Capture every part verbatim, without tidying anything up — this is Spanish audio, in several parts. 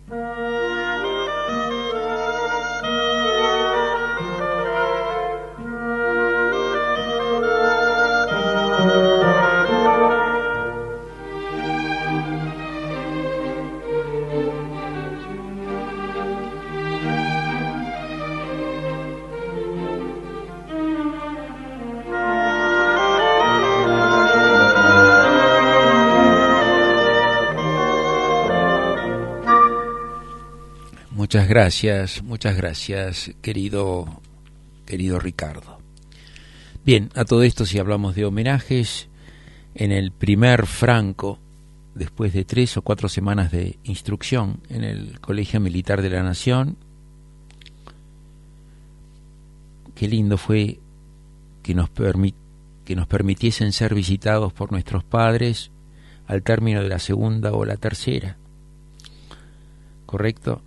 Muchas gracias, muchas gracias, querido, querido Ricardo. Bien, a todo esto, si hablamos de homenajes, en el primer Franco, después de tres o cuatro semanas de instrucción en el Colegio Militar de la Nación, qué lindo fue que nos, permi- que nos permitiesen ser visitados por nuestros padres al término de la segunda o la tercera, ¿correcto?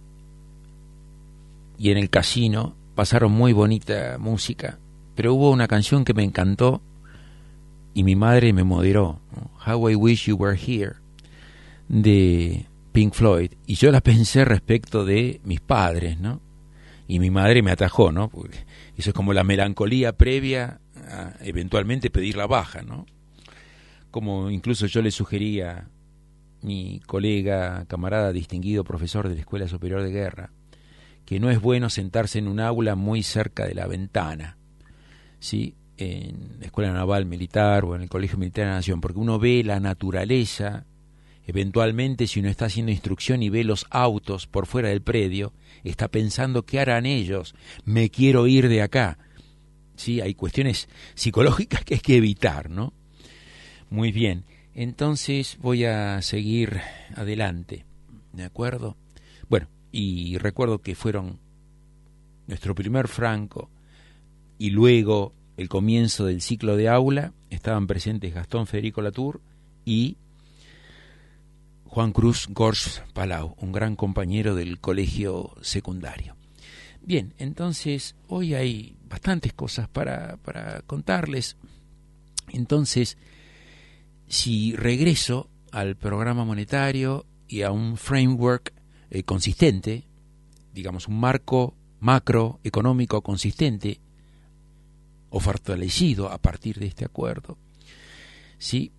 Y en el casino pasaron muy bonita música, pero hubo una canción que me encantó y mi madre me moderó, ¿no? How I Wish You Were Here, de Pink Floyd, y yo la pensé respecto de mis padres, ¿no? Y mi madre me atajó, ¿no? Porque eso es como la melancolía previa a eventualmente pedir la baja, ¿no? Como incluso yo le sugería a mi colega, camarada, distinguido profesor de la Escuela Superior de Guerra, que no es bueno sentarse en un aula muy cerca de la ventana, ¿sí? En la Escuela Naval Militar o en el Colegio Militar de la Nación, porque uno ve la naturaleza, eventualmente si uno está haciendo instrucción y ve los autos por fuera del predio, está pensando qué harán ellos, me quiero ir de acá, ¿sí? Hay cuestiones psicológicas que hay que evitar, ¿no? Muy bien, entonces voy a seguir adelante, ¿de acuerdo? Bueno, y recuerdo que fueron nuestro primer Franco y luego el comienzo del ciclo de aula, estaban presentes Gastón Federico Latour y Juan Cruz Gorge Palau, un gran compañero del colegio secundario. Bien, entonces hoy hay bastantes cosas para, para contarles. Entonces, si regreso al programa monetario y a un framework eh, consistente, digamos un marco macroeconómico consistente o fortalecido a partir de este acuerdo, ¿sí?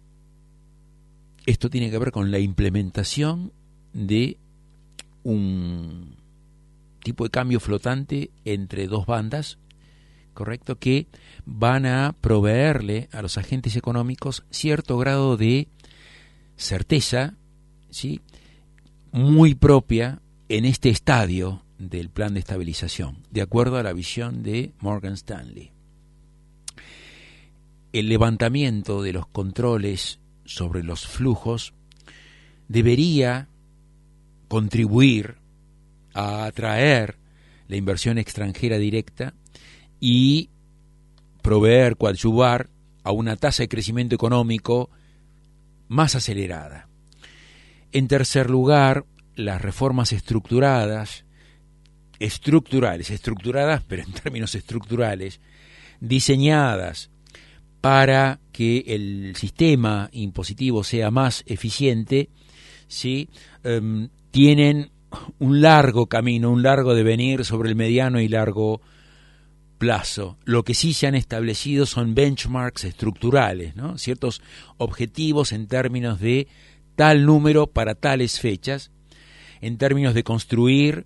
Esto tiene que ver con la implementación de un tipo de cambio flotante entre dos bandas, ¿correcto?, que van a proveerle a los agentes económicos cierto grado de certeza, ¿sí?, muy propia en este estadio del plan de estabilización, de acuerdo a la visión de Morgan Stanley. El levantamiento de los controles sobre los flujos debería contribuir a atraer la inversión extranjera directa y proveer, coadyuvar a una tasa de crecimiento económico más acelerada. En tercer lugar, las reformas estructuradas, estructurales, estructuradas, pero en términos estructurales, diseñadas para que el sistema impositivo sea más eficiente, ¿sí? Um, tienen un largo camino, un largo devenir sobre el mediano y largo plazo. Lo que sí se han establecido son benchmarks estructurales, ¿no? Ciertos objetivos en términos de tal número para tales fechas, en términos de construir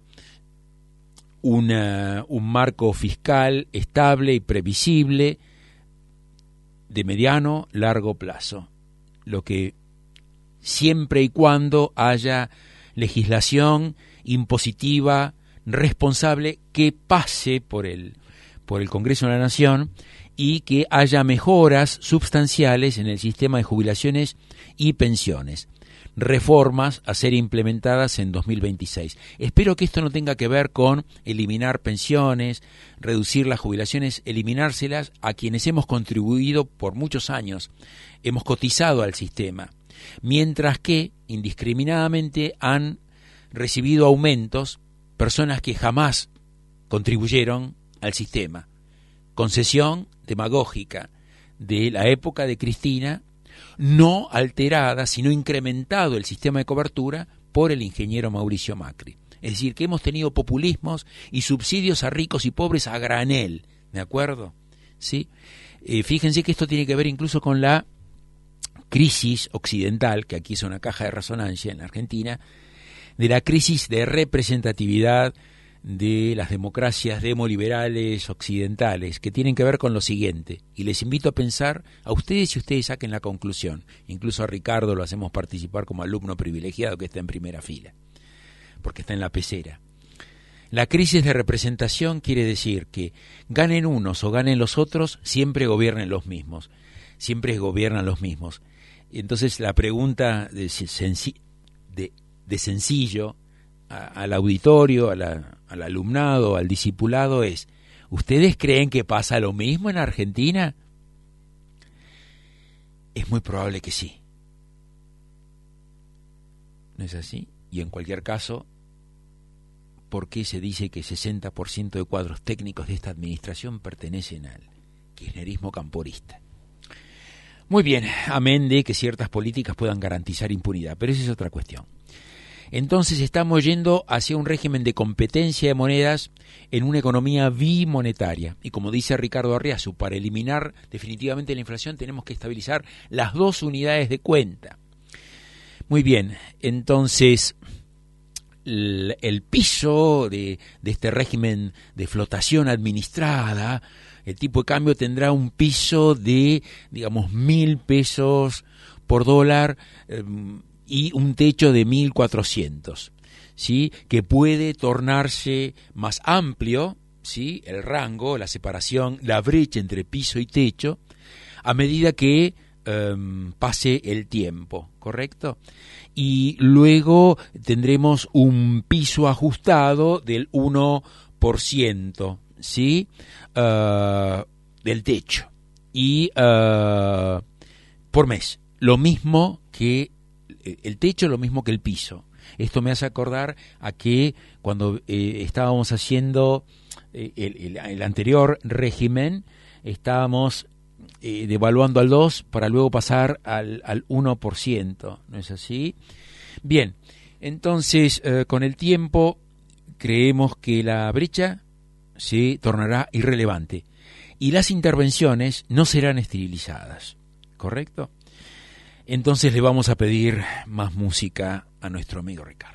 una, un marco fiscal estable y previsible de mediano, largo plazo, lo que siempre y cuando haya legislación impositiva responsable que pase por el, por el Congreso de la Nación y que haya mejoras sustanciales en el sistema de jubilaciones y pensiones. Reformas a ser implementadas en dos mil veintiséis. Espero que esto no tenga que ver con eliminar pensiones, reducir las jubilaciones, eliminárselas a quienes hemos contribuido por muchos años, hemos cotizado al sistema, mientras que indiscriminadamente han recibido aumentos personas que jamás contribuyeron al sistema. Concesión demagógica de la época de Cristina, no alterada, sino incrementado el sistema de cobertura por el ingeniero Mauricio Macri. Es decir, que hemos tenido populismos y subsidios a ricos y pobres a granel, ¿de acuerdo? ¿Sí? Eh, fíjense que esto tiene que ver incluso con la crisis occidental, que aquí es una caja de resonancia en la Argentina, de la crisis de representatividad de las democracias demoliberales occidentales, que tienen que ver con lo siguiente, y les invito a pensar a ustedes y ustedes saquen la conclusión. Incluso a Ricardo lo hacemos participar como alumno privilegiado que está en primera fila, porque está en la pecera. La crisis de representación quiere decir que ganen unos o ganen los otros, siempre gobiernen los mismos, siempre gobiernan los mismos. Entonces la pregunta de, senci- de, de sencillo a, al auditorio, a la, al alumnado, al discipulado es: ¿ustedes creen que pasa lo mismo en Argentina? Es muy probable que sí. ¿No es así? Y en cualquier caso, ¿por qué se dice que sesenta por ciento de cuadros técnicos de esta administración pertenecen al kirchnerismo camporista? Muy bien, amén de que ciertas políticas puedan garantizar impunidad, pero esa es otra cuestión. Entonces estamos yendo hacia un régimen de competencia de monedas en una economía bimonetaria. Y como dice Ricardo Arriazu, para eliminar definitivamente la inflación tenemos que estabilizar las dos unidades de cuenta. Muy bien, entonces el, el piso de, de este régimen de flotación administrada, el tipo de cambio tendrá un piso de, digamos, mil pesos por dólar eh, y un techo de mil cuatrocientos, ¿sí? Que puede tornarse más amplio, ¿sí? El rango, la separación, la brecha entre piso y techo, a medida que eh, pase el tiempo, ¿correcto? Y luego tendremos un piso ajustado del uno por ciento, ¿sí? Uh, del techo y uh, por mes, lo mismo que el techo, lo mismo que el piso. Esto me hace acordar a que cuando eh, estábamos haciendo eh, el, el, el anterior régimen, estábamos eh, devaluando al dos para luego pasar al, al uno por ciento, ¿no es así? Bien, entonces eh, con el tiempo creemos que la brecha se tornará irrelevante y las intervenciones no serán esterilizadas, ¿correcto? Entonces le vamos a pedir más música a nuestro amigo Ricardo.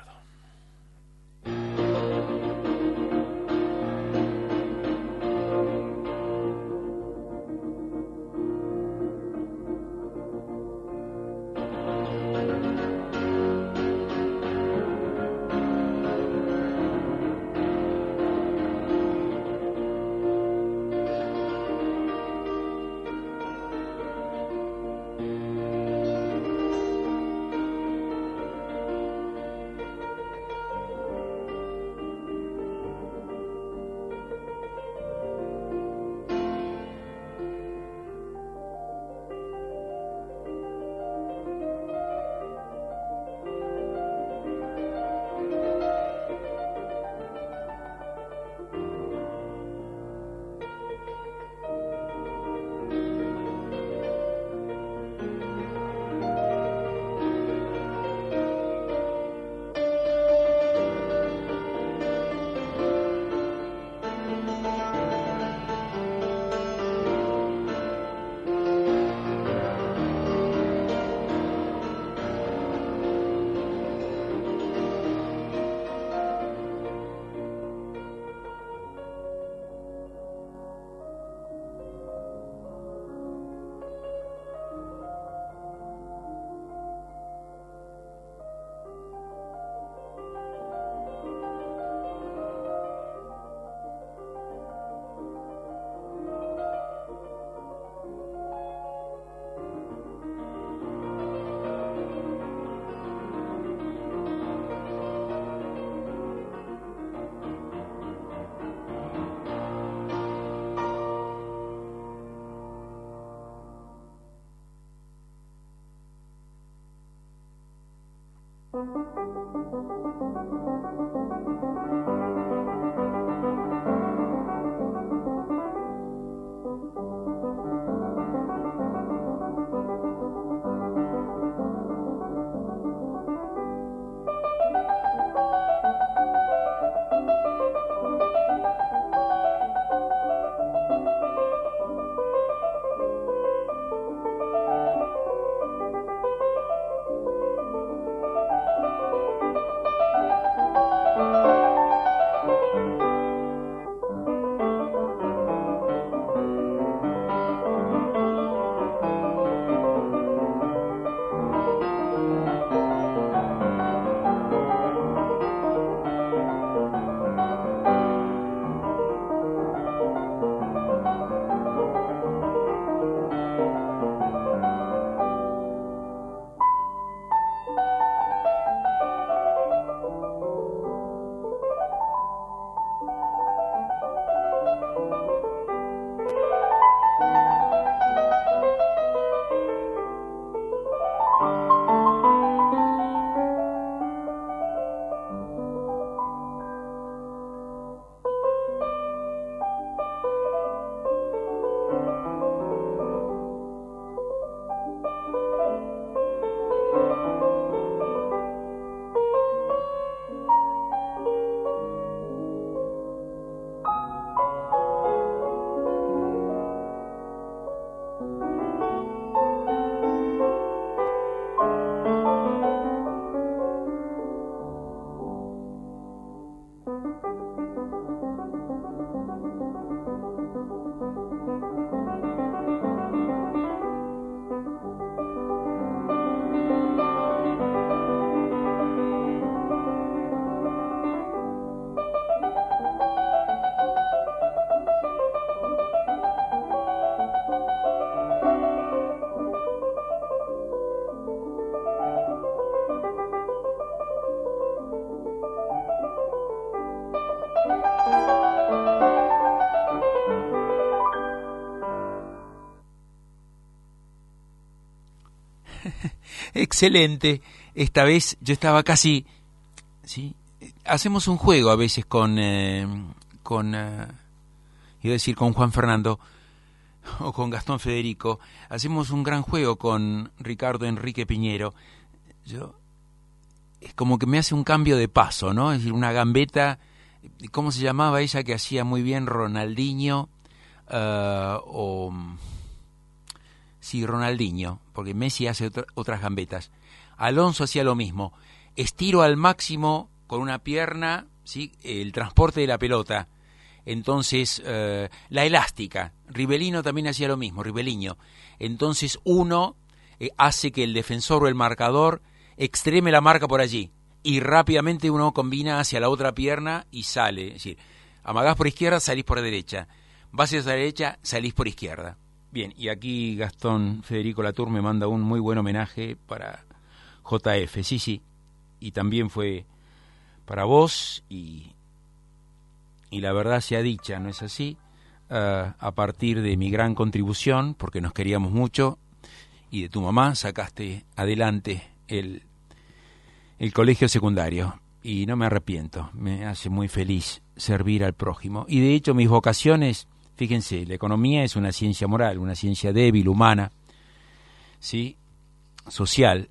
Excelente. Esta vez yo estaba casi... ¿sí? Hacemos un juego a veces con... Eh, con uh, iba a decir con Juan Fernando o con Gastón Federico. Hacemos un gran juego con Ricardo Enrique Piñero. Yo... es como que me hace un cambio de paso, ¿no? Es decir, una gambeta... ¿Cómo se llamaba ella que hacía muy bien Ronaldinho? Uh, o... Sí, Ronaldinho, porque Messi hace otra, otras gambetas. Alonso hacía lo mismo. Estiro al máximo con una pierna, ¿sí?, el transporte de la pelota. Entonces, eh, la elástica. Rivellino también hacía lo mismo, Rivellino. Entonces, uno eh, hace que el defensor o el marcador extreme la marca por allí. Y rápidamente uno combina hacia la otra pierna y sale. Es decir, amagás por izquierda, salís por derecha. Vas hacia la derecha, salís por izquierda. Bien, y aquí Gastón Federico Latour me manda un muy buen homenaje para J F. Sí, sí, y también fue para vos, y, y la verdad sea dicha, ¿no es así? Uh, a partir de mi gran contribución, porque nos queríamos mucho, y de tu mamá sacaste adelante el, el colegio secundario, y no me arrepiento, me hace muy feliz servir al prójimo. Y de hecho mis vocaciones... Fíjense, la economía es una ciencia moral, una ciencia débil, humana, ¿sí?, social.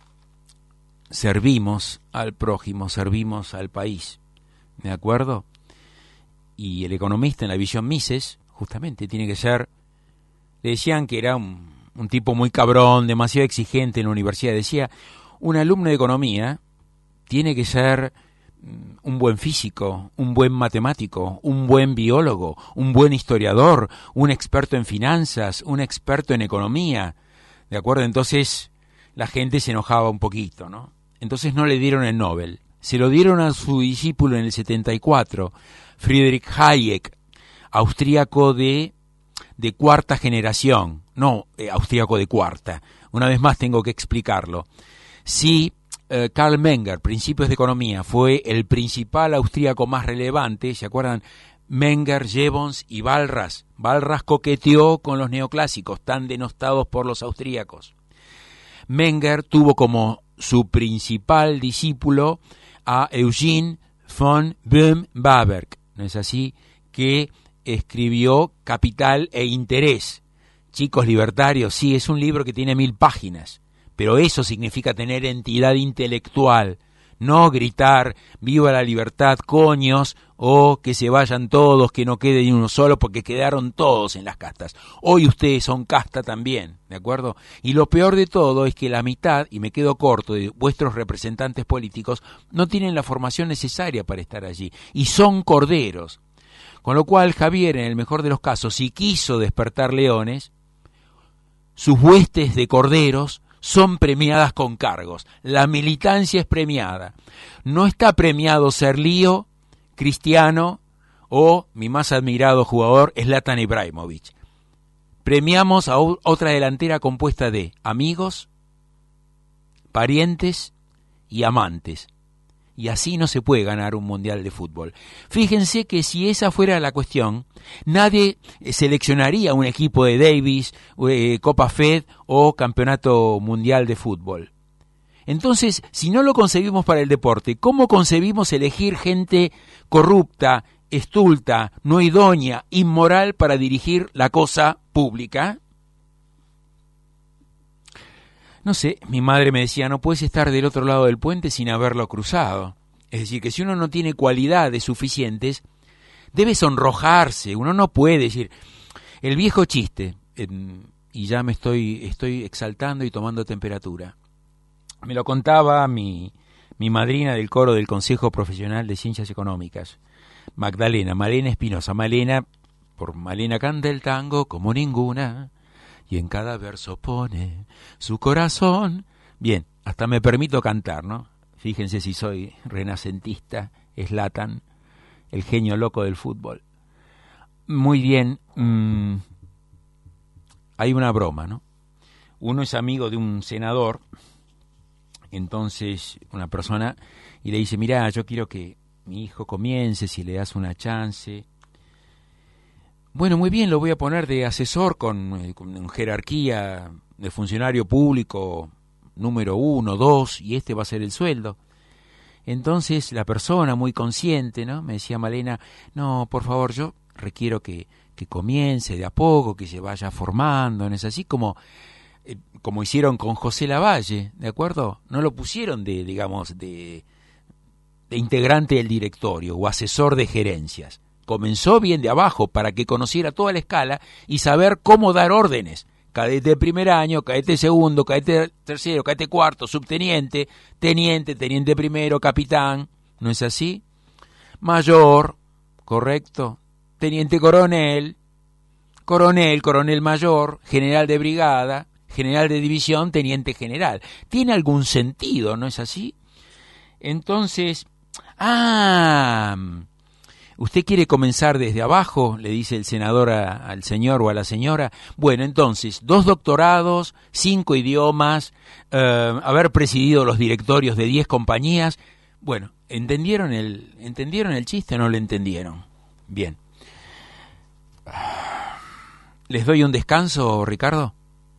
Servimos al prójimo, servimos al país, ¿de acuerdo? Y el economista en la visión Mises, justamente, tiene que ser... Le decían que era un, un tipo muy cabrón, demasiado exigente en la universidad. Decía, un alumno de economía tiene que ser... un buen físico, un buen matemático, un buen biólogo, un buen historiador, un experto en finanzas, un experto en economía, ¿de acuerdo? Entonces la gente se enojaba un poquito, ¿no? Entonces no le dieron el Nobel, se lo dieron a su discípulo en el setenta y cuatro, Friedrich Hayek, austríaco de, de cuarta generación, no eh, austríaco de cuarta, una vez más tengo que explicarlo. Sí, Karl Menger, Principios de Economía, fue el principal austríaco más relevante, ¿se acuerdan? Menger, Jevons y Walras. Walras coqueteó con los neoclásicos, tan denostados por los austríacos. Menger tuvo como su principal discípulo a Eugene von Böhm-Bawerk, ¿no es así?, que escribió Capital e Interés. Chicos libertarios, sí, es un libro que tiene mil páginas. Pero eso significa tener entidad intelectual, no gritar viva la libertad, coños, o que se vayan todos, que no quede ni uno solo, porque quedaron todos en las castas. Hoy ustedes son casta también, ¿de acuerdo? Y lo peor de todo es que la mitad, y me quedo corto, de vuestros representantes políticos no tienen la formación necesaria para estar allí, y son corderos. Con lo cual Javier, en el mejor de los casos, si quiso despertar leones, sus huestes de corderos son premiadas con cargos. La militancia es premiada. No está premiado ser lío, Cristiano o mi más admirado jugador, Zlatan Ibrahimovic. Premiamos a otra delantera compuesta de amigos, parientes y amantes. Y así no se puede ganar un mundial de fútbol. Fíjense que si esa fuera la cuestión, nadie seleccionaría un equipo de Davis, eh, Copa Fed o Campeonato Mundial de Fútbol. Entonces, si no lo concebimos para el deporte, ¿cómo concebimos elegir gente corrupta, estulta, no idónea, inmoral para dirigir la cosa pública? No sé, mi madre me decía, no puedes estar del otro lado del puente sin haberlo cruzado. Es decir, que si uno no tiene cualidades suficientes, debe sonrojarse. Uno no puede decir, el viejo chiste, eh, y ya me estoy, estoy exaltando y tomando temperatura. Me lo contaba mi, mi madrina del coro del Consejo Profesional de Ciencias Económicas, Magdalena, Malena Espinosa. Malena, por Malena canta el tango como ninguna, y en cada verso pone su corazón. Bien, hasta me permito cantar, ¿no? Fíjense si soy renacentista, Zlatan, el genio loco del fútbol. Muy bien, mmm, hay una broma, ¿no? Uno es amigo de un senador, entonces una persona, y le dice, mirá, yo quiero que mi hijo comience, si le das una chance. Bueno, muy bien, lo voy a poner de asesor con, con jerarquía de funcionario público número uno, dos, y este va a ser el sueldo. Entonces la persona muy consciente, ¿no? Me decía Malena, no, por favor, yo requiero que, que comience de a poco, que se vaya formando, ¿no es así? Como, eh, como hicieron con José Lavalle, ¿de acuerdo? No lo pusieron de, digamos, de, de integrante del directorio o asesor de gerencias. Comenzó bien de abajo para que conociera toda la escala y saber cómo dar órdenes. Cadete de primer año, cadete segundo, cadete tercero, cadete cuarto, subteniente, teniente, teniente primero, capitán, ¿no es así? Mayor, correcto, teniente coronel, coronel, coronel mayor, general de brigada, general de división, teniente general. Tiene algún sentido, ¿no es así? Entonces, ah... ¿usted quiere comenzar desde abajo?, le dice el senador a, al señor o a la señora. Bueno, entonces, dos doctorados, cinco idiomas, eh, haber presidido los directorios de diez compañías. Bueno, ¿entendieron el, ¿entendieron el chiste o no lo entendieron? Bien. ¿Les doy un descanso, Ricardo?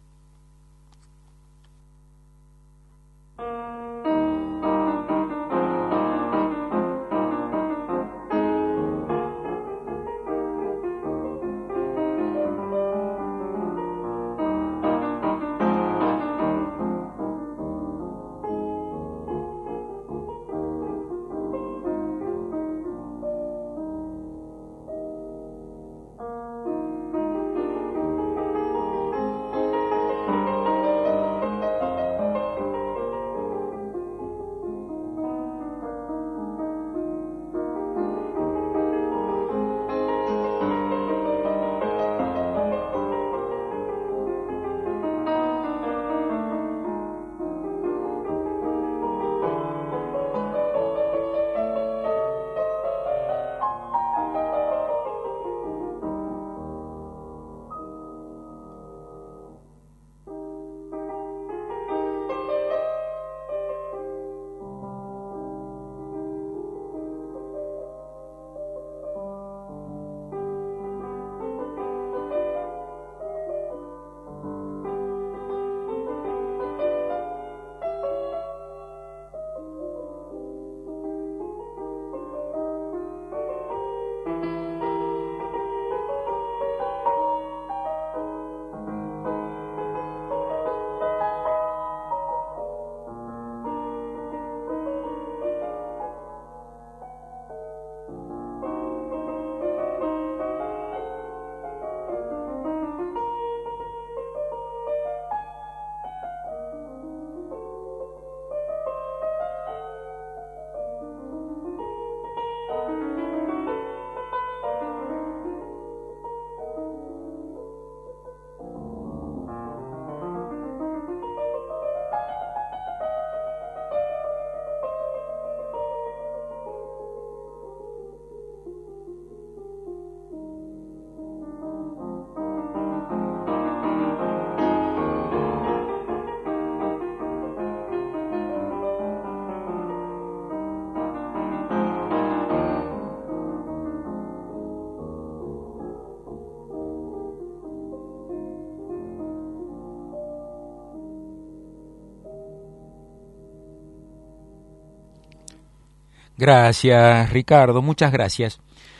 Gracias, Ricardo, muchas gracias.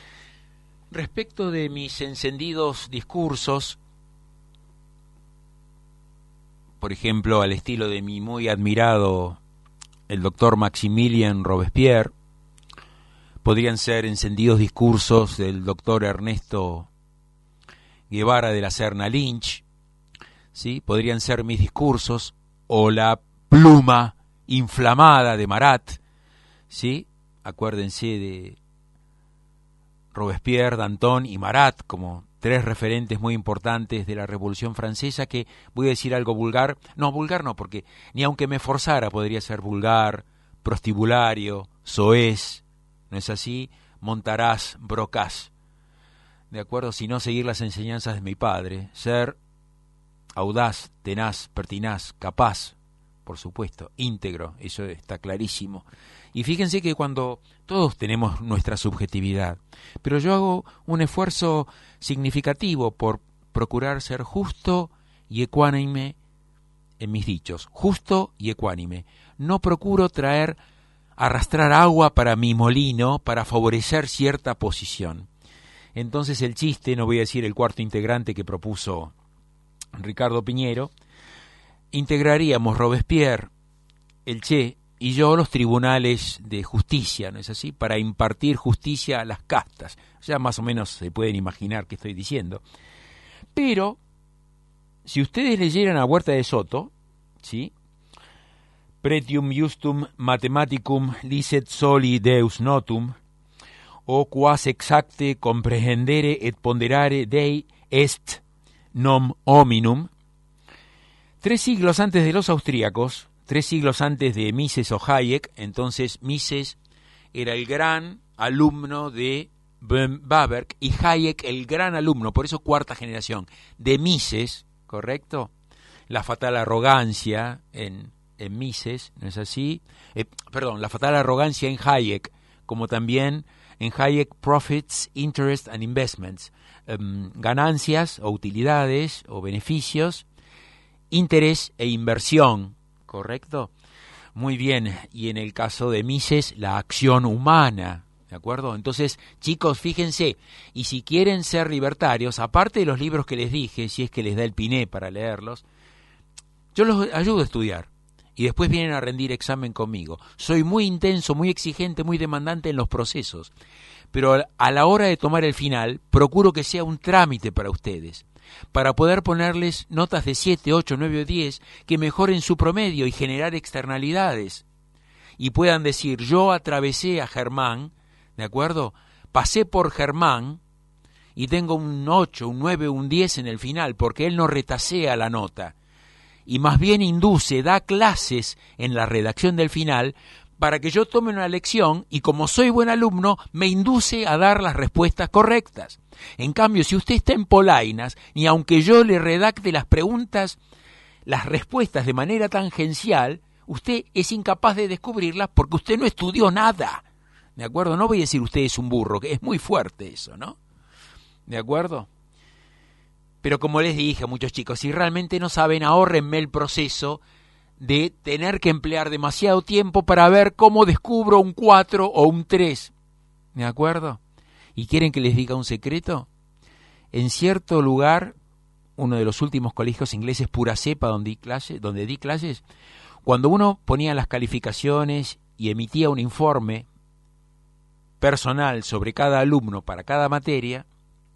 Respecto de mis encendidos discursos, por ejemplo, al estilo de mi muy admirado el doctor Maximilien Robespierre, podrían ser encendidos discursos del doctor Ernesto Guevara de la Serna Lynch, ¿sí? Podrían ser mis discursos, o la pluma inflamada de Marat, ¿sí? Acuérdense de Robespierre, Danton y Marat como tres referentes muy importantes de la Revolución Francesa, que voy a decir algo vulgar, no, vulgar no, porque ni aunque me forzara podría ser vulgar, prostibulario, soez, ¿no es así? Montaraz, Brocas, ¿de acuerdo? Si no seguir las enseñanzas de mi padre, ser audaz, tenaz, pertinaz, capaz, por supuesto, íntegro, eso está clarísimo. Y fíjense que cuando todos tenemos nuestra subjetividad, pero yo hago un esfuerzo significativo por procurar ser justo y ecuánime en mis dichos, justo y ecuánime. No procuro traer, arrastrar agua para mi molino para favorecer cierta posición. Entonces el chiste, no voy a decir el cuarto integrante que propuso Ricardo Piñero, integraríamos Robespierre, el Che y yo los tribunales de justicia, ¿no es así?, para impartir justicia a las castas. Ya más o menos se pueden imaginar qué estoy diciendo. Pero, si ustedes leyeran a Huerta de Soto, ¿sí?, Pretium justum mathematicum licet soli Deus notum, o quas exacte comprehendere et ponderare Dei est nom hominum. Tres siglos antes de los austríacos, tres siglos antes de Mises o Hayek, entonces Mises era el gran alumno de Böhm-Bawerk y Hayek el gran alumno, por eso cuarta generación, de Mises, ¿correcto? La fatal arrogancia en, en Mises, ¿no es así? Eh, perdón, la fatal arrogancia en Hayek, como también en Hayek Profits, Interest and Investments, um, ganancias o utilidades o beneficios, interés e inversión, ¿correcto? Muy bien, y en el caso de Mises, la acción humana, ¿de acuerdo? Entonces, chicos, fíjense, y si quieren ser libertarios, aparte de los libros que les dije, si es que les da el piné para leerlos, yo los ayudo a estudiar. Y después vienen a rendir examen conmigo. Soy muy intenso, muy exigente, muy demandante en los procesos. Pero a la hora de tomar el final, procuro que sea un trámite para ustedes, para poder ponerles notas de siete, ocho, nueve o diez que mejoren su promedio y generar externalidades. Y puedan decir, yo atravesé a Germán, ¿de acuerdo? Pasé por Germán y tengo un ocho, un nueve, un diez en el final, porque él no retasea la nota. Y más bien induce, da clases en la redacción del final para que yo tome una lección y como soy buen alumno me induce a dar las respuestas correctas. En cambio, si usted está en polainas, ni aunque yo le redacte las preguntas, las respuestas de manera tangencial, usted es incapaz de descubrirlas porque usted no estudió nada. ¿De acuerdo? No voy a decir usted es un burro, que es muy fuerte eso, ¿no? ¿De acuerdo? Pero como les dije a muchos chicos, si realmente no saben, ahórrenme el proceso de tener que emplear demasiado tiempo para ver cómo descubro un cuatro o un tres. ¿De acuerdo? ¿Y quieren que les diga un secreto? En cierto lugar, uno de los últimos colegios ingleses pura cepa donde di, clase, donde di clases, cuando uno ponía las calificaciones y emitía un informe personal sobre cada alumno para cada materia,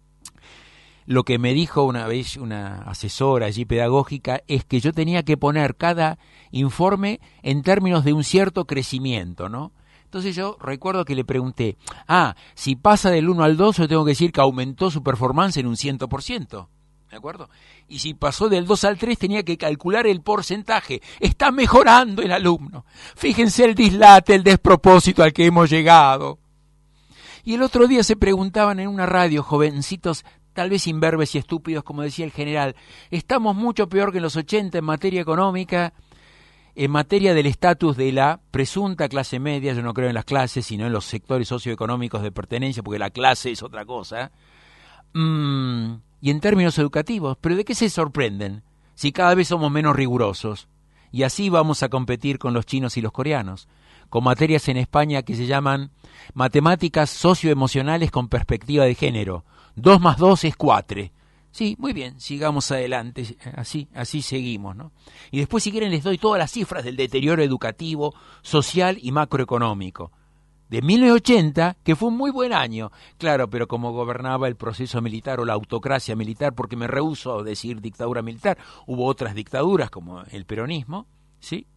lo que me dijo una vez una asesora allí pedagógica es que yo tenía que poner cada informe en términos de un cierto crecimiento, ¿no? Entonces yo recuerdo que le pregunté, ah, si pasa del uno al dos, yo tengo que decir que aumentó su performance en un cien por ciento, ¿de acuerdo? Y si pasó del dos al tres, tenía que calcular el porcentaje. Está mejorando el alumno. Fíjense el dislate, el despropósito al que hemos llegado. Y el otro día se preguntaban en una radio, jovencitos, tal vez imberbes y estúpidos, como decía el general, estamos mucho peor que en los ochenta en materia económica, en materia del estatus de la presunta clase media, yo no creo en las clases, sino en los sectores socioeconómicos de pertenencia, porque la clase es otra cosa, mm, y en términos educativos, ¿pero de qué se sorprenden si cada vez somos menos rigurosos? Y así vamos a competir con los chinos y los coreanos, con materias en España que se llaman matemáticas socioemocionales con perspectiva de género. Dos más dos es cuatro. Sí, muy bien, sigamos adelante, así, así seguimos, ¿no? Y después, si quieren, les doy todas las cifras del deterioro educativo, social y macroeconómico. De mil novecientos ochenta, que fue un muy buen año, claro, pero como gobernaba el proceso militar o la autocracia militar, porque me rehúso a decir dictadura militar, hubo otras dictaduras como el peronismo, ¿sí?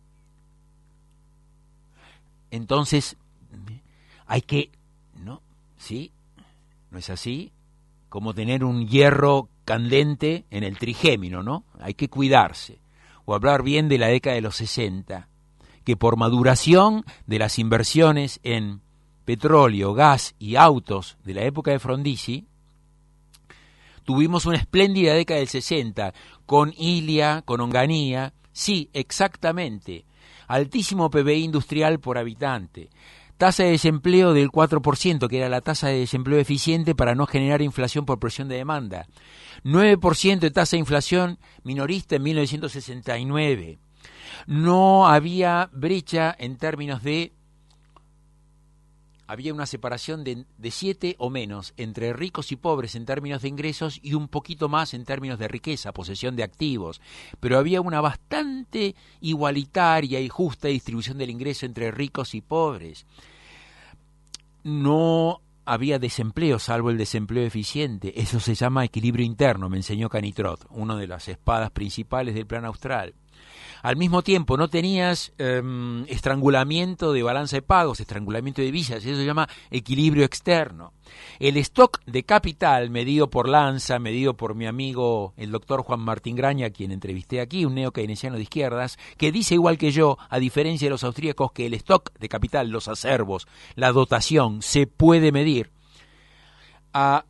Entonces, hay que, ¿no? ¿Sí? ¿No es así? Como tener un hierro candente en el trigémino, ¿no? Hay que cuidarse. O hablar bien de la década de los sesenta, que por maduración de las inversiones en petróleo, gas y autos de la época de Frondizi, tuvimos una espléndida década del sesenta, con Ilia, con Onganía, sí, exactamente, altísimo P B I industrial por habitante, tasa de desempleo del cuatro por ciento, que era la tasa de desempleo eficiente para no generar inflación por presión de demanda. nueve por ciento de tasa de inflación minorista en mil novecientos sesenta y nueve. No había brecha en términos de... Había una separación de, de siete o menos entre ricos y pobres en términos de ingresos y un poquito más en términos de riqueza, posesión de activos. Pero había una bastante igualitaria y justa distribución del ingreso entre ricos y pobres. No había desempleo, salvo el desempleo eficiente. Eso se llama equilibrio interno, me enseñó Canitrot, una de las espadas principales del Plan Austral. Al mismo tiempo, no tenías eh, estrangulamiento de balanza de pagos, estrangulamiento de divisas, eso se llama equilibrio externo. El stock de capital, medido por Lanza, medido por mi amigo el doctor Juan Martín Graña, a quien entrevisté aquí, un neo-keynesiano de izquierdas, que dice igual que yo, a diferencia de los austríacos, que el stock de capital, los acervos, la dotación, se puede medir a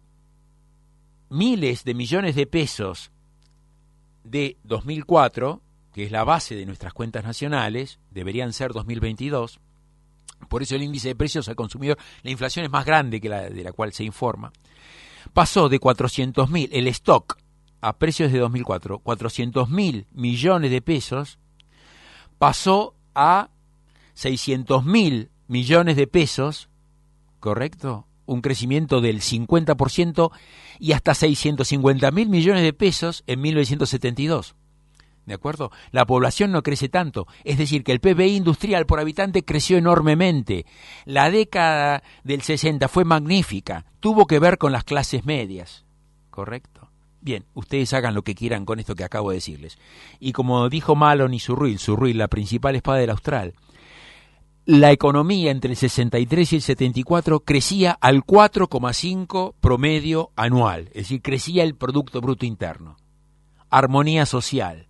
miles de millones de pesos de dos mil cuatro, que es la base de nuestras cuentas nacionales, deberían ser dos mil veintidós, por eso el índice de precios al consumidor, la inflación es más grande que la de la cual se informa, pasó de cuatrocientos mil, el stock, a precios de dos mil cuatro, cuatrocientos mil millones de pesos, pasó a seiscientos mil millones de pesos, ¿correcto? Un crecimiento del cincuenta por ciento y hasta seiscientos cincuenta mil millones de pesos en mil novecientos setenta y dos. ¿De acuerdo? La población no crece tanto, es decir, que el P B I industrial por habitante creció enormemente. La década del sesenta fue magnífica, tuvo que ver con las clases medias, ¿correcto? Bien, ustedes hagan lo que quieran con esto que acabo de decirles. Y como dijo Malon y Surruil, Surruil, la principal espada del Austral, la economía entre el sesenta y tres y el setenta y cuatro crecía al cuatro coma cinco promedio anual, es decir, crecía el Producto Bruto Interno. Armonía social.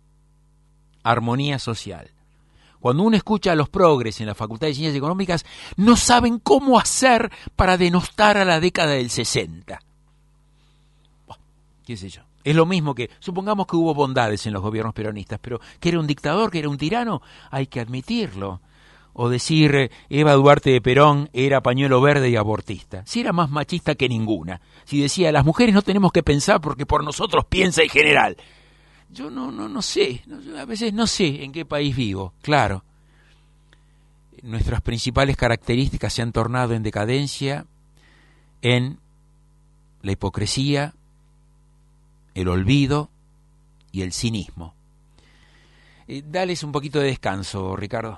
Armonía social. Cuando uno escucha a los progres en la Facultad de Ciencias Económicas, no saben cómo hacer para denostar a la década del sesenta. Bah, qué sé yo. Es lo mismo que, supongamos que hubo bondades en los gobiernos peronistas, pero que era un dictador, que era un tirano, hay que admitirlo. O decir, Eva Duarte de Perón era pañuelo verde y abortista. Si era más machista que ninguna. Si decía, las mujeres no tenemos que pensar porque por nosotros piensa el general. Yo no, no, no sé, a veces no sé en qué país vivo, claro. Nuestras principales características se han tornado en decadencia, en la hipocresía, el olvido y el cinismo. Eh, dales un poquito de descanso, Ricardo.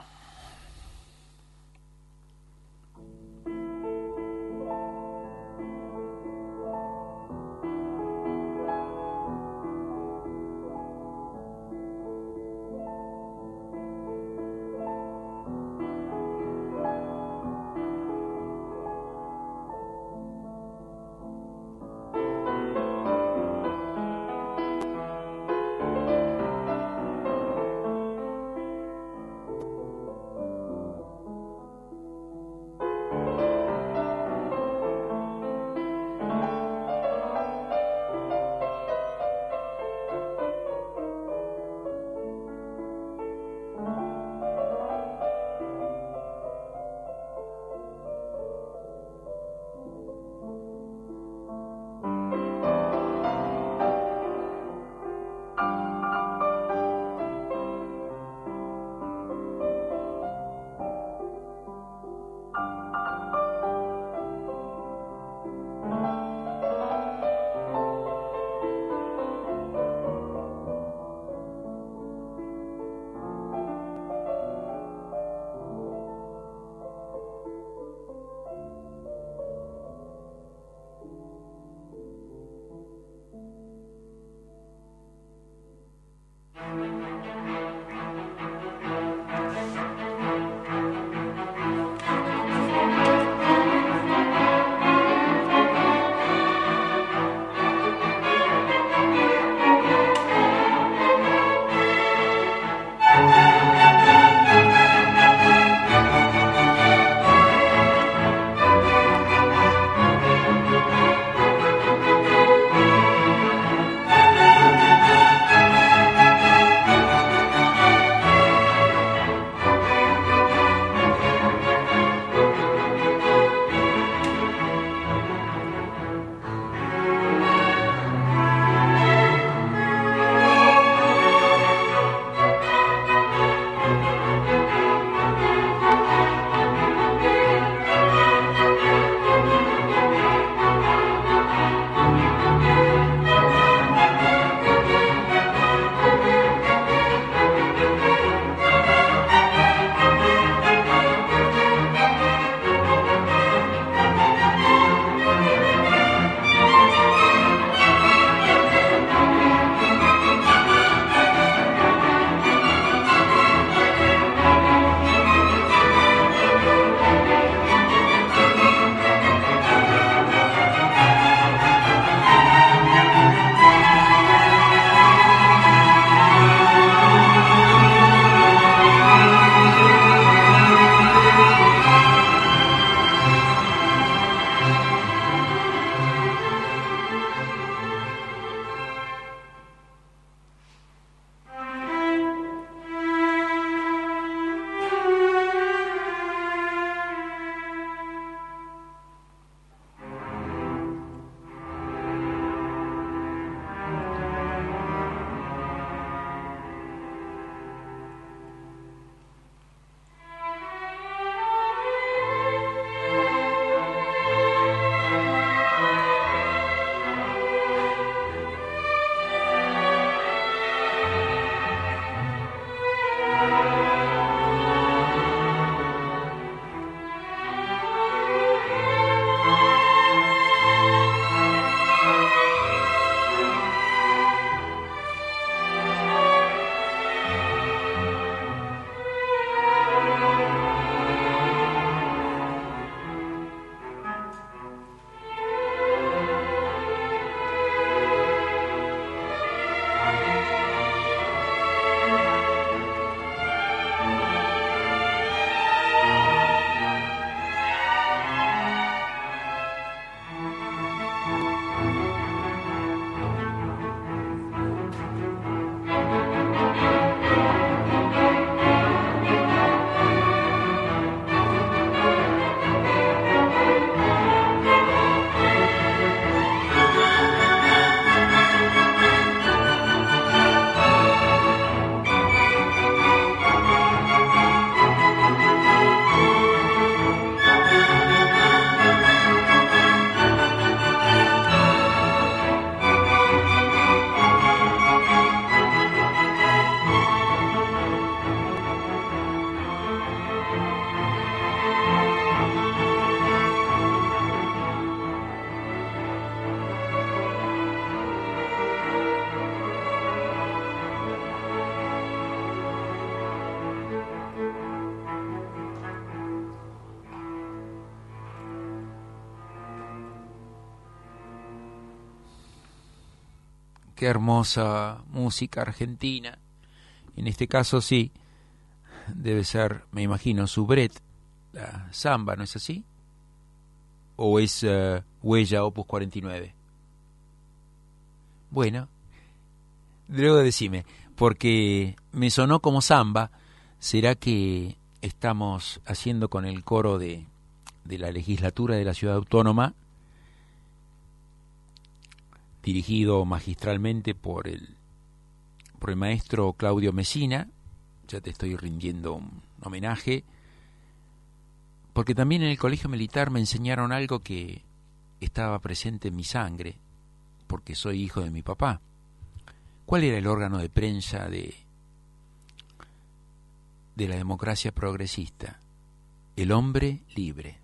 qué hermosa música argentina. En este caso sí, debe ser, me imagino, Subret, la samba, ¿no es así? ¿O es uh, Huella Opus cuarenta y nueve? Bueno, luego decime, porque me sonó como samba. ¿Será que estamos haciendo con el coro de, de la legislatura de la Ciudad Autónoma, dirigido magistralmente por el, por el maestro Claudio Messina? Ya te estoy rindiendo un homenaje, porque también en el colegio militar me enseñaron algo que estaba presente en mi sangre, porque soy hijo de mi papá. ¿Cuál era el órgano de prensa de, de la democracia progresista? El hombre libre.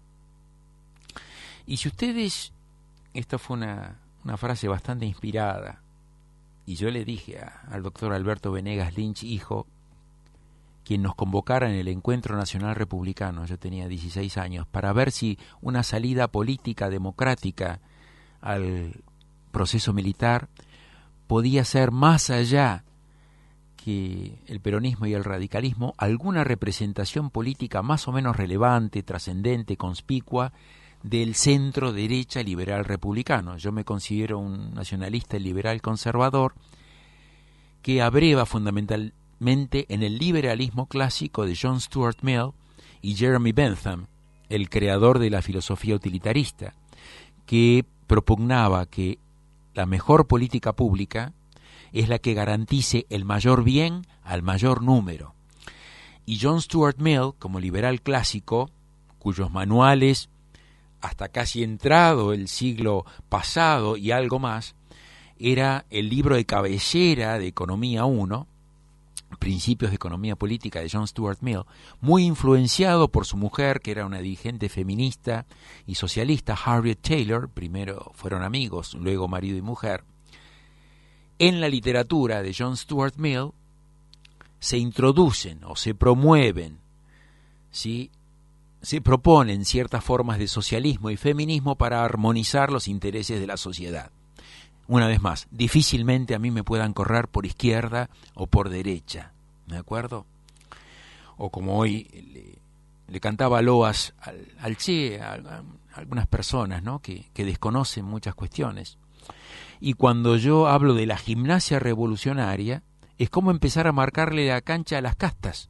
Y si ustedes, esta fue una, una frase bastante inspirada, y yo le dije a, al doctor Alberto Venegas Lynch, hijo, quien nos convocara en el Encuentro Nacional Republicano, yo tenía dieciséis años, para ver si una salida política democrática al proceso militar podía ser, más allá que el peronismo y el radicalismo, alguna representación política más o menos relevante, trascendente, conspicua del centro derecha liberal republicano. Yo me considero un nacionalista liberal conservador que abreva fundamentalmente en el liberalismo clásico de John Stuart Mill y Jeremy Bentham, el creador de la filosofía utilitarista, que propugnaba que la mejor política pública es la que garantice el mayor bien al mayor número. Y John Stuart Mill, como liberal clásico, cuyos manuales, hasta casi entrado el siglo pasado y algo más, era el libro de cabecera de Economía uno, Principios de Economía Política de John Stuart Mill, muy influenciado por su mujer, que era una dirigente feminista y socialista, Harriet Taylor. Primero fueron amigos, luego marido y mujer. En la literatura de John Stuart Mill se introducen o se promueven, ¿sí?, se proponen ciertas formas de socialismo y feminismo para armonizar los intereses de la sociedad. Una vez más, difícilmente a mí me puedan correr por izquierda o por derecha, ¿de acuerdo? O como hoy le, le cantaba loas al, al Che a, a algunas personas, ¿no?, que, que desconocen muchas cuestiones. Y cuando yo hablo de la gimnasia revolucionaria, es como empezar a marcarle la cancha a las castas.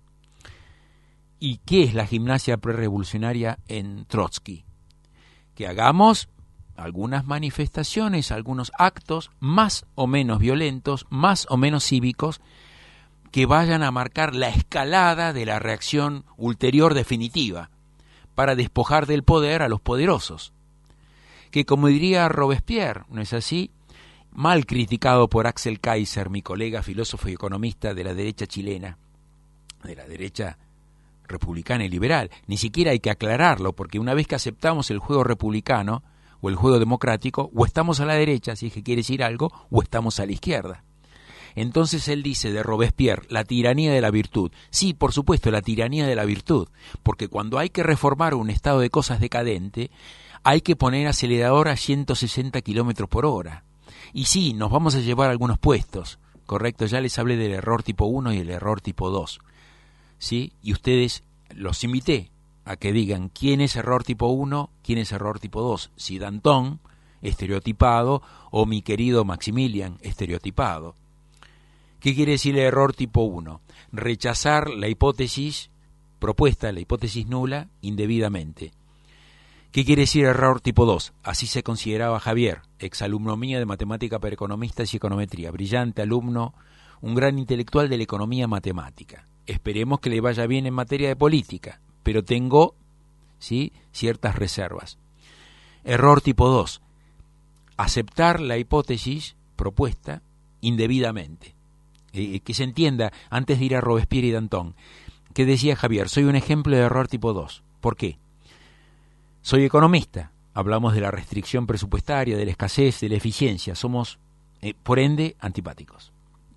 ¿Y qué es la gimnasia prerevolucionaria en Trotsky? Que hagamos algunas manifestaciones, algunos actos más o menos violentos, más o menos cívicos, que vayan a marcar la escalada de la reacción ulterior definitiva, para despojar del poder a los poderosos. Que, como diría Robespierre, ¿no es así?, mal criticado por Axel Kaiser, mi colega filósofo y economista de la derecha chilena, de la derecha republicana y liberal. Ni siquiera hay que aclararlo, porque una vez que aceptamos el juego republicano o el juego democrático, o estamos a la derecha, si es que quiere decir algo, o estamos a la izquierda. Entonces él dice de Robespierre, la tiranía de la virtud. Sí, por supuesto, la tiranía de la virtud, porque cuando hay que reformar un estado de cosas decadente, hay que poner acelerador a ciento sesenta kilómetros por hora. Y sí, nos vamos a llevar algunos puestos, correcto, ya les hablé del error tipo uno y el error tipo dos. ¿Sí? Y ustedes los invité a que digan quién es error tipo uno, quién es error tipo dos, si Danton, estereotipado, o mi querido Maximilian, estereotipado. ¿Qué quiere decir el error tipo uno? Rechazar la hipótesis propuesta, la hipótesis nula, indebidamente. ¿Qué quiere decir error tipo dos? Así se consideraba Javier, exalumno mío de Matemática para Economistas y Econometría, brillante alumno, un gran intelectual de la economía matemática. Esperemos que le vaya bien en materia de política, pero tengo, ¿sí?, ciertas reservas. Error tipo dos, aceptar la hipótesis propuesta indebidamente. Eh, que se entienda, antes de ir a Robespierre y Danton, que decía Javier, soy un ejemplo de error tipo dos. ¿Por qué? Soy economista, hablamos de la restricción presupuestaria, de la escasez, de la eficiencia, somos, eh, por ende, antipáticos.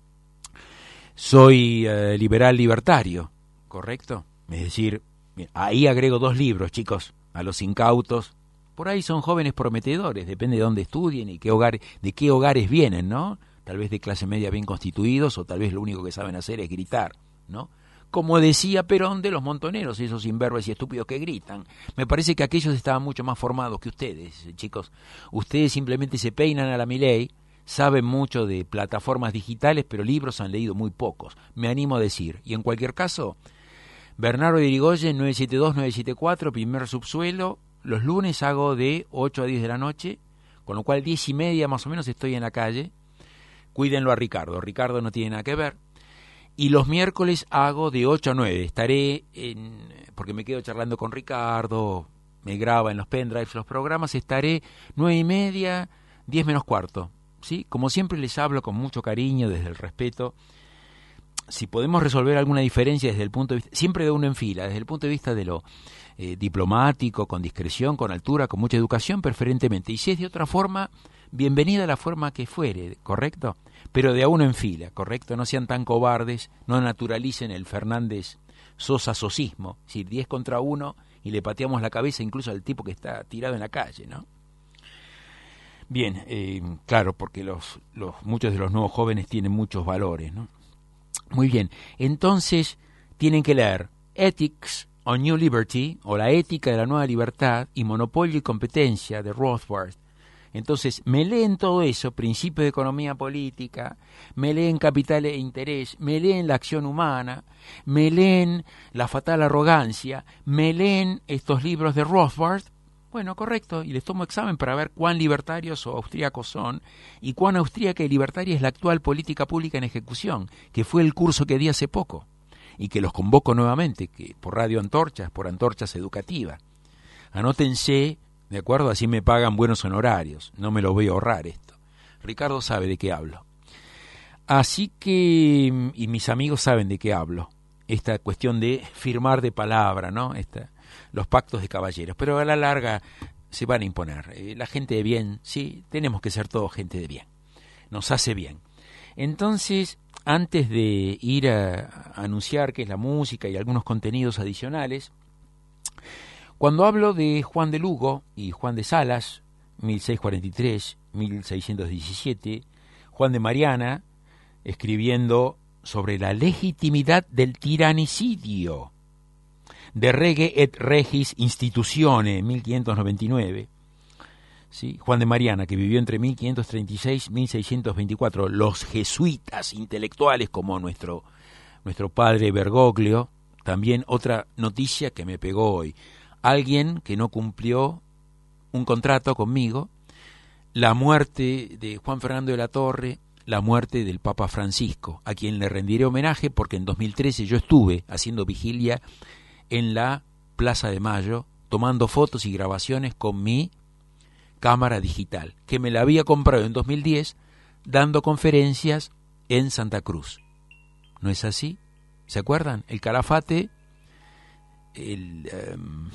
Soy eh, liberal libertario, ¿correcto? Es decir, ahí agrego dos libros, chicos, a los incautos. Por ahí son jóvenes prometedores, depende de dónde estudien y qué hogar, de qué hogares vienen, ¿no? tal vez de clase media bien constituidos, o tal vez lo único que saben hacer es gritar, ¿no? Como decía Perón de los montoneros, esos imberbes y estúpidos que gritan. Me parece que aquellos estaban mucho más formados que ustedes, chicos. Ustedes simplemente se peinan a la Milei, saben mucho de plataformas digitales, pero libros han leído muy pocos, me animo a decir. Y en cualquier caso, Bernardo de Irigoyen, nueve siete dos nueve siete cuatro, primer subsuelo. Los lunes hago de ocho a diez de la noche, con lo cual diez y media más o menos estoy en la calle. Cuídenlo a Ricardo, Ricardo no tiene nada que ver. Y los miércoles hago de ocho a nueve. Estaré, en, porque me quedo charlando con Ricardo, me graba en los pendrives los programas, estaré nueve y media, diez menos cuarto. ¿Sí? Como siempre les hablo con mucho cariño, desde el respeto. Si podemos resolver alguna diferencia desde el punto de vista, siempre de uno en fila, desde el punto de vista de lo eh, diplomático, con discreción, con altura, con mucha educación, preferentemente. Y si es de otra forma, bienvenida a la forma que fuere, ¿correcto? Pero de a uno en fila, ¿correcto? No sean tan cobardes, no naturalicen el Fernández Sosa sosismo, es decir, diez contra uno y le pateamos la cabeza incluso al tipo que está tirado en la calle, ¿no? Bien, eh, claro, porque los, los muchos de los nuevos jóvenes tienen muchos valores, ¿no? Muy bien, entonces tienen que leer Ethics on New Liberty, o La ética de la nueva libertad, y Monopolio y competencia, de Rothbard. Entonces, me leen todo eso, Principios de economía política, me leen Capital e interés, me leen La acción humana, me leen La fatal arrogancia, me leen estos libros de Rothbard. Bueno, correcto, y les tomo examen para ver cuán libertarios o austríacos son, y cuán austríaca y libertaria es la actual política pública en ejecución, que fue el curso que di hace poco, y que los convoco nuevamente, que por Radio Antorchas, por Antorchas Educativa. Anótense, ¿de acuerdo? Así me pagan buenos honorarios, no me lo voy a ahorrar esto. Ricardo sabe de qué hablo. Así que, y mis amigos saben de qué hablo, esta cuestión de firmar de palabra, ¿no? Esta... los pactos de caballeros, pero a la larga se van a imponer. Eh, la gente de bien, sí, tenemos que ser todos gente de bien, nos hace bien. Entonces, antes de ir a, a anunciar qué es la música y algunos contenidos adicionales, cuando hablo de Juan de Lugo y Juan de Salas, mil seiscientos cuarenta y tres a mil seiscientos diecisiete, Juan de Mariana, escribiendo sobre la legitimidad del tiranicidio, De Rege et Regis Institutione, mil quinientos noventa y nueve, ¿sí? Juan de Mariana, que vivió entre mil quinientos treinta y seis y mil seiscientos veinticuatro, los jesuitas intelectuales como nuestro, nuestro padre Bergoglio. También otra noticia que me pegó hoy, alguien que no cumplió un contrato conmigo, la muerte de Juan Fernando de la Torre, la muerte del Papa Francisco, a quien le rendiré homenaje porque en dos mil trece yo estuve haciendo vigilia en la Plaza de Mayo, tomando fotos y grabaciones con mi cámara digital, que me la había comprado en dos mil diez, dando conferencias en Santa Cruz. ¿No es así? ¿Se acuerdan? El Calafate, el um,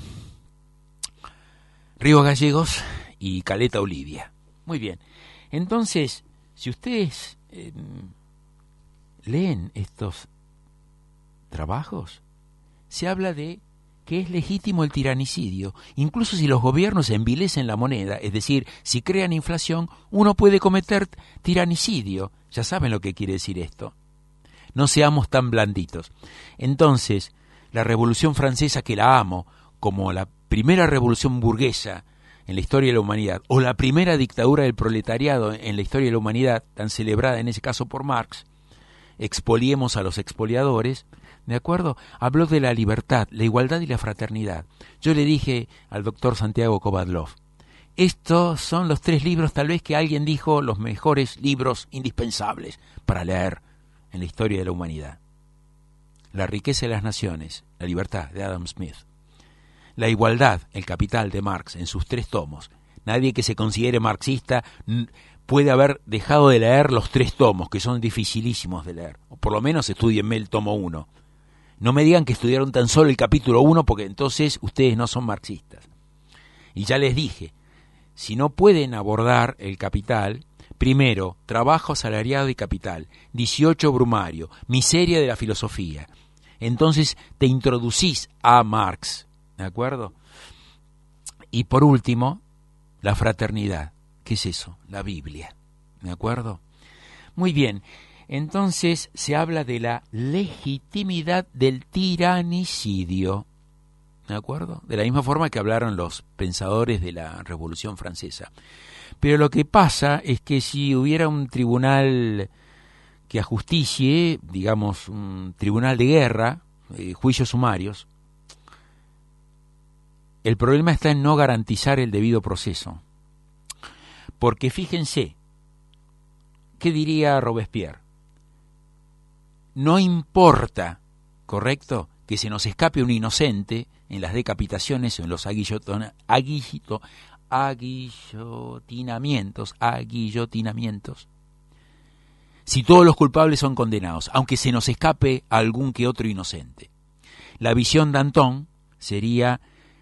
Río Gallegos y Caleta Olivia. Muy bien. Entonces, si ustedes eh, leen estos trabajos, se habla de que es legítimo el tiranicidio, incluso si los gobiernos envilecen la moneda, es decir, si crean inflación, uno puede cometer tiranicidio. Ya saben lo que quiere decir esto. No seamos tan blanditos. Entonces, la Revolución Francesa, que la amo, como la primera revolución burguesa en la historia de la humanidad, o la primera dictadura del proletariado en la historia de la humanidad, tan celebrada en ese caso por Marx, expoliemos a los expoliadores, ¿de acuerdo? Habló de la libertad, la igualdad y la fraternidad. Yo le dije al doctor Santiago Kovadlov, estos son los tres libros tal vez que alguien dijo los mejores libros indispensables para leer en la historia de la humanidad. La riqueza de las naciones, la libertad, de Adam Smith. La igualdad, el capital, de Marx, en sus tres tomos. Nadie que se considere marxista puede haber dejado de leer los tres tomos, que son dificilísimos de leer. O por lo menos estudienme el tomo uno. No me digan que estudiaron tan solo el capítulo uno, porque entonces ustedes no son marxistas. Y ya les dije, si no pueden abordar el capital, primero, trabajo asalariado y capital, dieciocho Brumario, miseria de la filosofía. Entonces te introducís a Marx, ¿de acuerdo? Y por último, la fraternidad. ¿Qué es eso? La Biblia, ¿de acuerdo? Muy bien, entonces se habla de la legitimidad del tiranicidio, ¿de acuerdo? De la misma forma que hablaron los pensadores de la Revolución Francesa. Pero lo que pasa es que si hubiera un tribunal que ajusticie, digamos, un tribunal de guerra, eh, juicios sumarios, el problema está en no garantizar el debido proceso. Porque fíjense, ¿qué diría Robespierre? No importa, ¿correcto?, que se nos escape un inocente en las decapitaciones o en los aguillotona, aguillito, aguillotinamientos, aguillotinamientos, si todos los culpables son condenados, aunque se nos escape algún que otro inocente. La visión de Danton sería: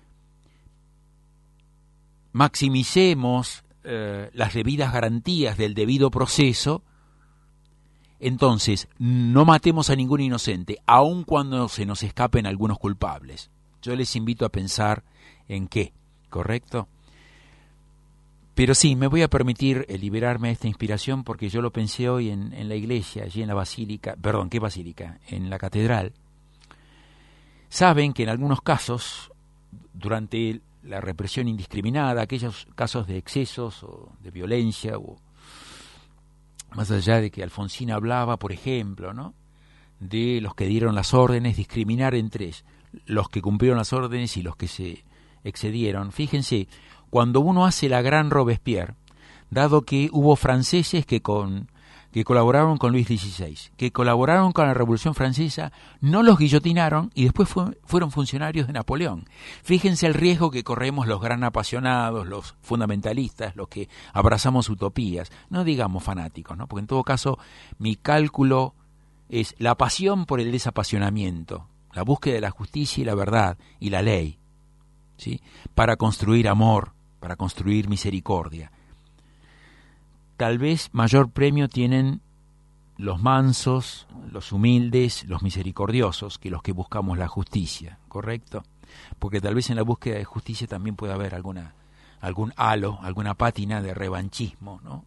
maximicemos eh, las debidas garantías del debido proceso, entonces no matemos a ningún inocente, aun cuando se nos escapen algunos culpables. Yo les invito a pensar en qué, ¿correcto? Pero sí, me voy a permitir liberarme de esta inspiración porque yo lo pensé hoy en, en la iglesia, allí en la basílica, perdón, ¿qué basílica? En la catedral. Saben que en algunos casos, durante la represión indiscriminada, aquellos casos de excesos o de violencia, o más allá de que Alfonsín hablaba, por ejemplo, ¿no?, de los que dieron las órdenes, discriminar entre los que cumplieron las órdenes y los que se excedieron. Fíjense, cuando uno hace la gran Robespierre, dado que hubo franceses que con que colaboraron con Luis dieciséis, que colaboraron con la Revolución Francesa, no los guillotinaron y después fue, fueron funcionarios de Napoleón. Fíjense el riesgo que corremos los gran apasionados, los fundamentalistas, los que abrazamos utopías, no digamos fanáticos, ¿no? Porque en todo caso mi cálculo es la pasión por el desapasionamiento, la búsqueda de la justicia y la verdad y la ley, ¿sí?, para construir amor, para construir misericordia. Tal vez mayor premio tienen los mansos, los humildes, los misericordiosos, que los que buscamos la justicia, ¿correcto? Porque tal vez en la búsqueda de justicia también puede haber alguna, algún halo, alguna pátina de revanchismo, ¿no?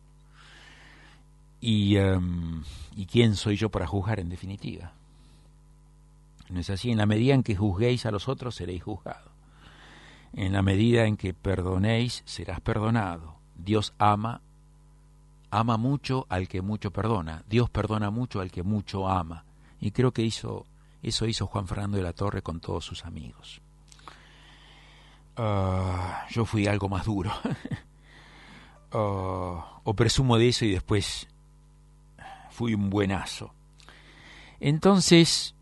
Y, um, ¿y quién soy yo para juzgar, en definitiva? ¿No es así? En la medida en que juzguéis a los otros, seréis juzgados. En la medida en que perdonéis, serás perdonado. Dios ama Ama mucho al que mucho perdona. Dios perdona mucho al que mucho ama. Y creo que hizo, eso hizo Juan Fernando de la Torre con todos sus amigos. Uh, yo fui algo más duro. uh, o presumo de eso y después fui un buenazo. Entonces,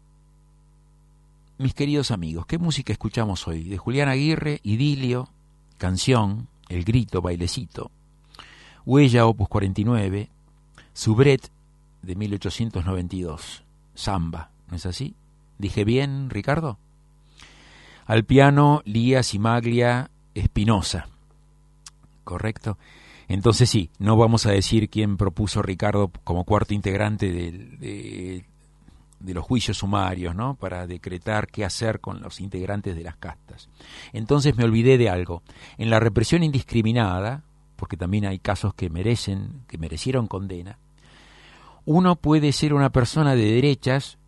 mis queridos amigos, ¿qué música escuchamos hoy? De Julián Aguirre, Idilio, Canción, El Grito, Bailecito. Huella, opus cuarenta y nueve, Subret, de mil ochocientos noventa y dos, Samba, ¿no es así? ¿Dije bien, Ricardo? Al piano, Lía Cimaglia Espinosa, ¿correcto? Entonces sí, no vamos a decir quién propuso Ricardo como cuarto integrante de, de, de los juicios sumarios, ¿no?, para decretar qué hacer con los integrantes de las castas. Entonces me olvidé de algo. En la represión indiscriminada, porque también hay casos que merecen, que merecieron condena, uno puede ser una persona de derechas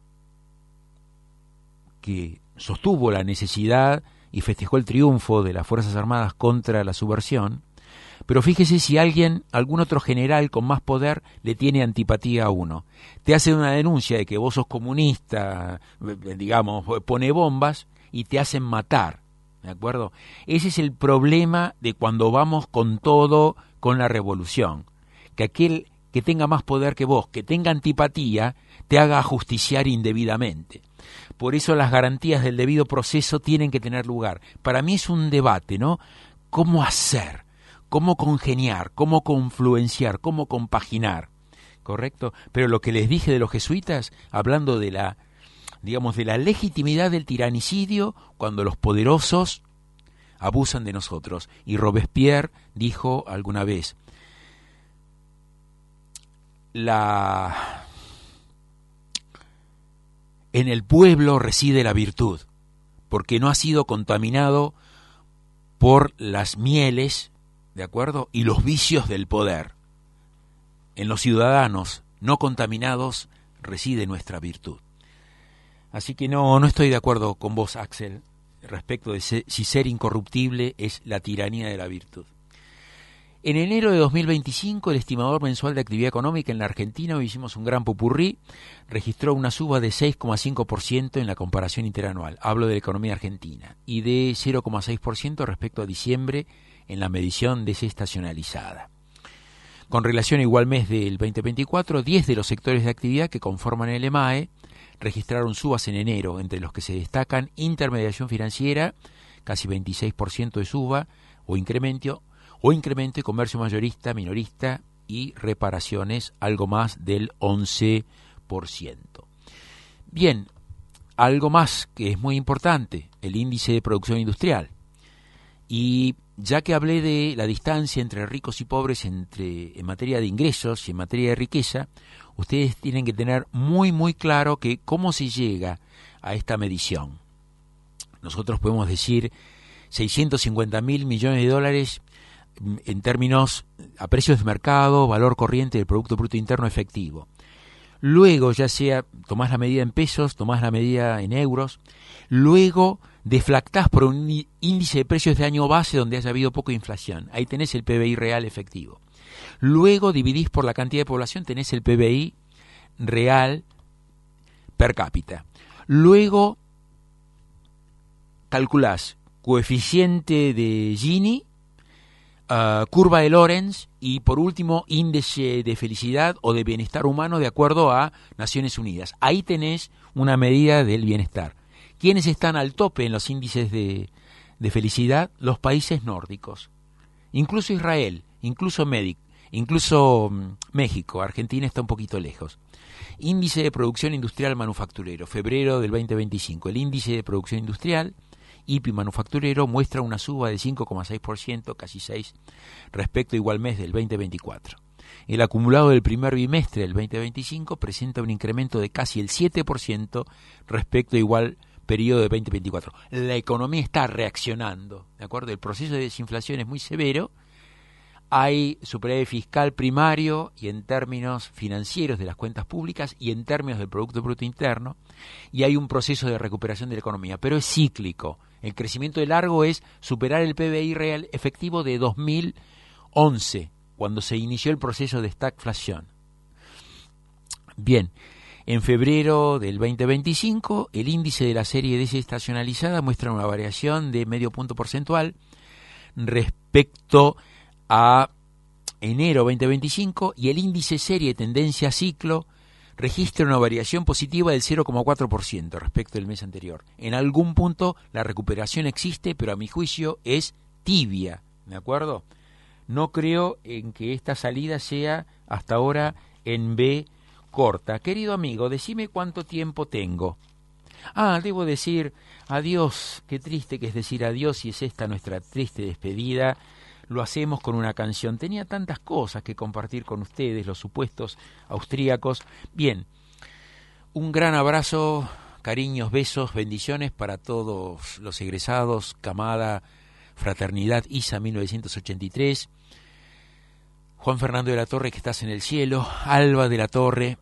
que sostuvo la necesidad y festejó el triunfo de las Fuerzas Armadas contra la subversión, pero fíjese si alguien, algún otro general con más poder le tiene antipatía a uno. Te hace una denuncia de que vos sos comunista, digamos, pone bombas y te hacen matar. ¿De acuerdo? Ese es el problema de cuando vamos con todo con la revolución. Que aquel que tenga más poder que vos, que tenga antipatía, te haga ajusticiar indebidamente. Por eso las garantías del debido proceso tienen que tener lugar. Para mí es un debate, ¿no? ¿Cómo hacer? ¿Cómo congeniar? ¿Cómo confluenciar? ¿Cómo compaginar? ¿Correcto? Pero lo que les dije de los jesuitas, hablando de la digamos, de la legitimidad del tiranicidio cuando los poderosos abusan de nosotros. Y Robespierre dijo alguna vez, la... en el pueblo reside la virtud, porque no ha sido contaminado por las mieles, ¿de acuerdo?, y los vicios del poder. en los ciudadanos no contaminados reside nuestra virtud. Así que no, no estoy de acuerdo con vos, Axel, respecto de ser, si ser incorruptible es la tiranía de la virtud. En enero de dos mil veinticinco, el estimador mensual de actividad económica en la Argentina, hoy hicimos un gran popurrí, registró una suba de seis coma cinco por ciento en la comparación interanual, hablo de la economía argentina, y de cero coma seis por ciento respecto a diciembre en la medición desestacionalizada. Con relación a igual mes del veinte veinticuatro, diez de los sectores de actividad que conforman el EMAE registraron subas en enero, entre los que se destacan intermediación financiera, casi veintiséis por ciento de suba o incremento, o incremento y comercio mayorista, minorista y reparaciones, algo más del once por ciento. Bien, algo más que es muy importante, el índice de producción industrial. Y ya que hablé de la distancia entre ricos y pobres entre, en materia de ingresos y en materia de riqueza, ustedes tienen que tener muy muy claro que cómo se llega a esta medición. Nosotros podemos decir seiscientos cincuenta mil millones de dólares en términos a precios de mercado, valor corriente del Producto Bruto Interno efectivo. Luego, ya sea tomás la medida en pesos, tomás la medida en euros, luego deflactás por un índice de precios de año base donde haya habido poca inflación. Ahí tenés el P B I real efectivo. Luego dividís por la cantidad de población, tenés el P B I real per cápita. Luego calculás coeficiente de Gini, Uh, curva de Lorenz y por último índice de felicidad o de bienestar humano de acuerdo a Naciones Unidas. Ahí tenés una medida del bienestar. ¿Quiénes están al tope en los índices de, de felicidad? Los países nórdicos, incluso Israel, incluso México, incluso um, México. Argentina está un poquito lejos. Índice de producción industrial manufacturero, febrero del veinte veinticinco. El índice de producción industrial I P I manufacturero muestra una suba de cinco coma seis por ciento, casi seis por ciento, respecto a igual mes del veinte veinticuatro. El acumulado del primer bimestre del veinte veinticinco presenta un incremento de casi el siete por ciento respecto a igual periodo de veinte veinticuatro. La economía está reaccionando, ¿de acuerdo? El proceso de desinflación es muy severo. Hay superávit fiscal primario y en términos financieros de las cuentas públicas y en términos del Producto Bruto Interno, y hay un proceso de recuperación de la economía, pero es cíclico. El crecimiento de largo es superar el P B I real efectivo de dos mil once, cuando se inició el proceso de stagflación. Bien, en febrero del veinte veinticinco, el índice de la serie desestacionalizada muestra una variación de medio punto porcentual respecto a enero veinte veinticinco, y el índice serie tendencia ciclo registra una variación positiva del cero coma cuatro por ciento respecto del mes anterior. En algún punto la recuperación existe, pero a mi juicio es tibia, ¿de acuerdo? No creo en que esta salida sea hasta ahora en B corta. Querido amigo, decime cuánto tiempo tengo. Ah, debo decir adiós. Qué triste que es decir adiós y es esta nuestra triste despedida. Lo hacemos con una canción. Tenía tantas cosas que compartir con ustedes, los supuestos austríacos. Bien, un gran abrazo, cariños, besos, bendiciones para todos los egresados, camada, fraternidad, I S A mil novecientos ochenta y tres, Juan Fernando de la Torre, que estás en el cielo, Alba de la Torre,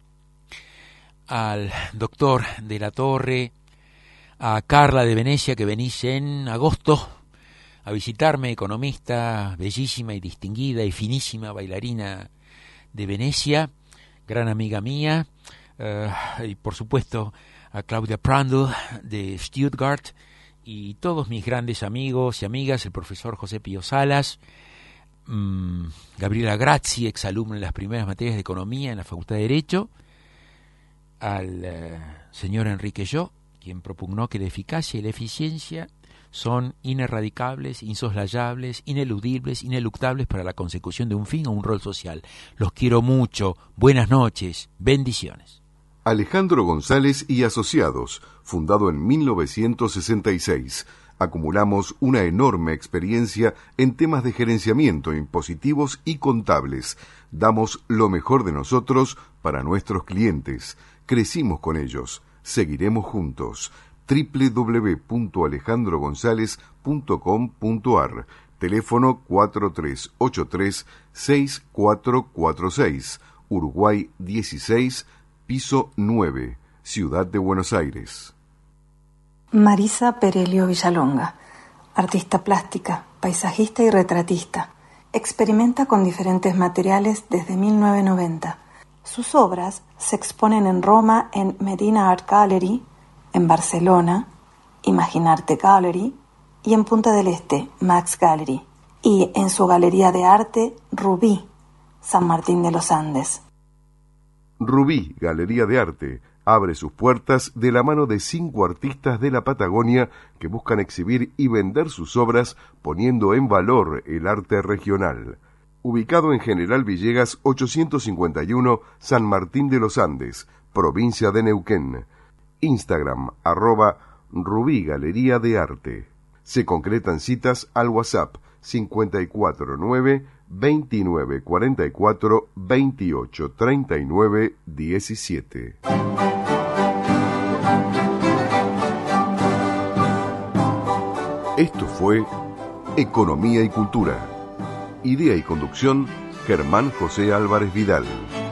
al doctor de la Torre, a Carla de Venecia, que venís en agosto a visitarme, economista, bellísima y distinguida y finísima bailarina de Venecia, gran amiga mía, uh, y por supuesto a Claudia Prandl de Stuttgart, y todos mis grandes amigos y amigas, el profesor José Pío Salas, mmm, Gabriela Grazzi, exalumna en las primeras materias de Economía en la Facultad de Derecho, al uh, señor Enrique Yo, quien propugnó que la eficacia y la eficiencia son inerradicables, insoslayables, ineludibles, ineluctables para la consecución de un fin o un rol social. Los quiero mucho. Buenas noches. Bendiciones. Alejandro González y Asociados, fundado en mil novecientos sesenta y seis. Acumulamos una enorme experiencia en temas de gerenciamiento, impositivos y contables. Damos lo mejor de nosotros para nuestros clientes. Crecimos con ellos. Seguiremos juntos. doble u doble u doble u punto alejandro gonzález punto com punto a r teléfono cuatro tres ocho tres, seis cuatro cuatro seis, Uruguay dieciséis, piso nueve, Ciudad de Buenos Aires. Marisa Perelio Villalonga, artista plástica, paisajista y retratista. Experimenta con diferentes materiales desde mil novecientos noventa. Sus obras se exponen en Roma en Medina Art Gallery, en Barcelona, Imaginarte Gallery, y en Punta del Este, Max Gallery, y en su galería de arte Rubí, San Martín de los Andes. Rubí, Galería de Arte, abre sus puertas de la mano de cinco artistas de la Patagonia que buscan exhibir y vender sus obras poniendo en valor el arte regional. Ubicado en General Villegas ochocientos cincuenta y uno, San Martín de los Andes, provincia de Neuquén. Instagram, arroba Rubí Galería de Arte. Se concretan citas al WhatsApp cincuenta y cuatro nueve, veintinueve cuarenta y cuatro, veintiocho treinta y nueve diecisiete. Esto fue Economía y Cultura. Idea y conducción, Germán José Álvarez Vidal.